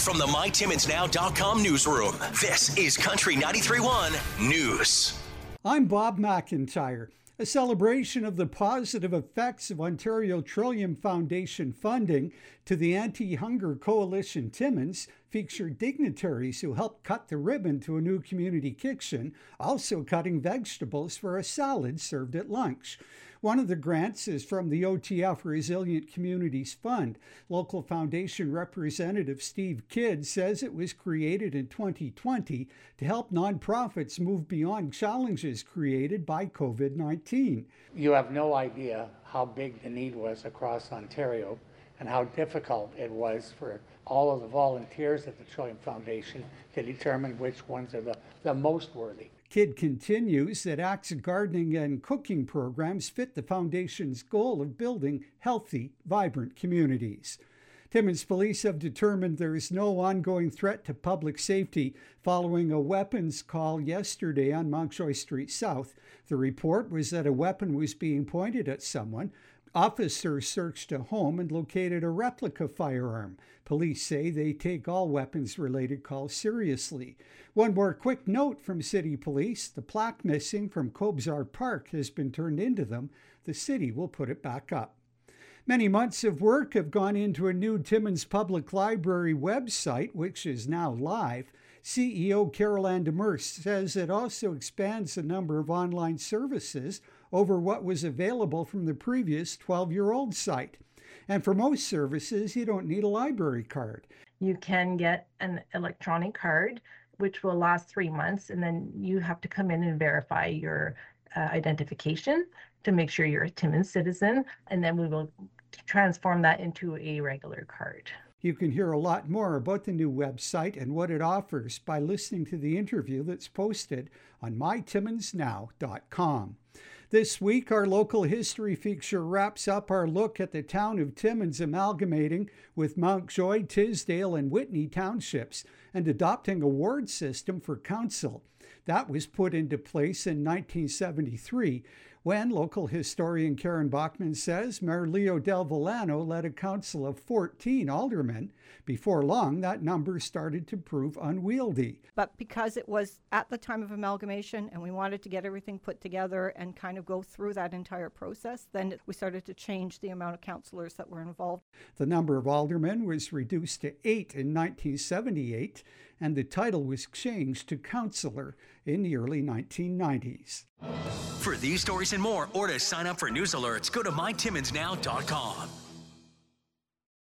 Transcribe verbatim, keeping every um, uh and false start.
From the my timmins now dot com newsroom, this is Country ninety-three point one News. I'm Bob McIntyre. A celebration of the positive effects of Ontario Trillium Foundation funding to the Anti-Hunger Coalition Timmins featured dignitaries who helped cut the ribbon to a new community kitchen, also cutting vegetables for a salad served at lunch. One of the grants is from the O T F Resilient Communities Fund. Local foundation representative Steve Kidd says it was created in twenty twenty to help nonprofits move beyond challenges created by covid nineteen. You have no idea how big the need was across Ontario and how difficult it was for all of the volunteers at the Trillium Foundation to determine which ones are the, the most worthy. Kidd continues that Axe gardening and cooking programs fit the foundation's goal of building healthy, vibrant communities. Timmins police have determined there is no ongoing threat to public safety following a weapons call yesterday on Montjoy Street South. The report was that a weapon was being pointed at someone. Officers searched a home and located a replica firearm. Police say they take all weapons-related calls seriously. One more quick note from City Police. The plaque missing from Cobzar Park has been turned into them. The city will put it back up. Many months of work have gone into a new Timmins Public Library website, which is now live. C E O Carol Ann Demers says it also expands the number of online services over what was available from the previous twelve-year-old site. And for most services, you don't need a library card. You can get an electronic card, which will last three months, and then you have to come in and verify your uh, identification to make sure you're a Timmins citizen, and then we will transform that into a regular card. You can hear a lot more about the new website and what it offers by listening to the interview that's posted on my timmins now dot com. This week, our local history feature wraps up our look at the town of Timmins amalgamating with Mountjoy, Tisdale, and Whitney townships and adopting a ward system for council. That was put into place in nineteen seventy-three, when local historian Karen Bachman says Mayor Leo Del Villano led a council of fourteen aldermen. Before long, that number started to prove unwieldy. But because it was at the time of amalgamation and we wanted to get everything put together and kind of go through that entire process, then we started to change the amount of councillors that were involved. The number of aldermen was reduced to eight in nineteen seventy-eight, and the title was changed to councillor in the early nineteen nineties. For these stories and more, or to sign up for news alerts, go to my timmins now dot com.